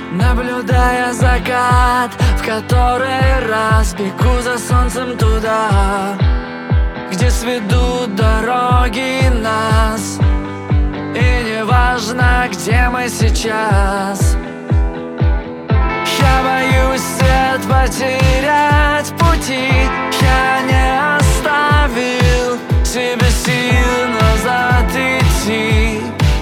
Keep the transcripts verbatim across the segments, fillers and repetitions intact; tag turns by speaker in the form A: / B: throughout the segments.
A: наблюдая закат, в который раз бегу за солнцем туда, где сведут дороги нас. И не важно, где мы сейчас, я боюсь след потерять пути. Я не оставил себе сил назад идти,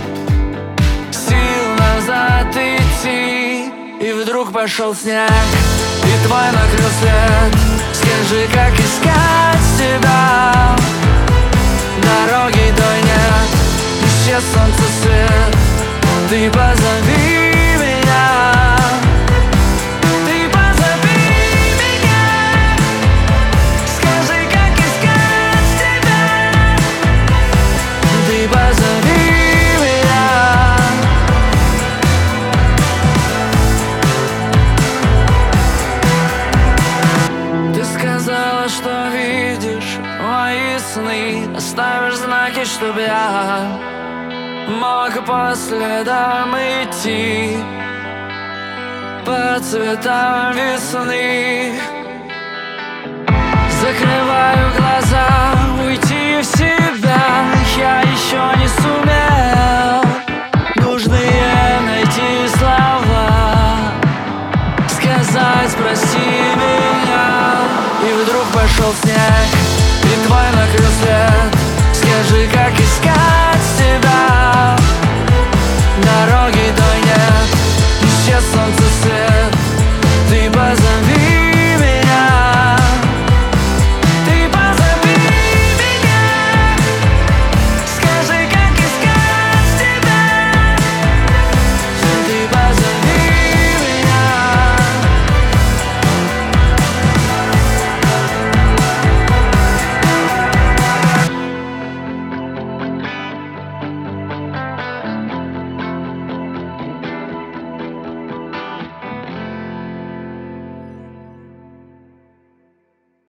A: сил назад идти. И вдруг пошел снег, и твой накрыл след. Скажи, как искать тебя? Дороги той нет, исчез солнце свет. Ты позови меня, ты позови меня. Скажи, как искать тебя? Ты позови меня. Ты сказала, что видишь мои сны, оставишь знаки, чтоб я мог по следам идти, по цветам весны. Закрываю глаза.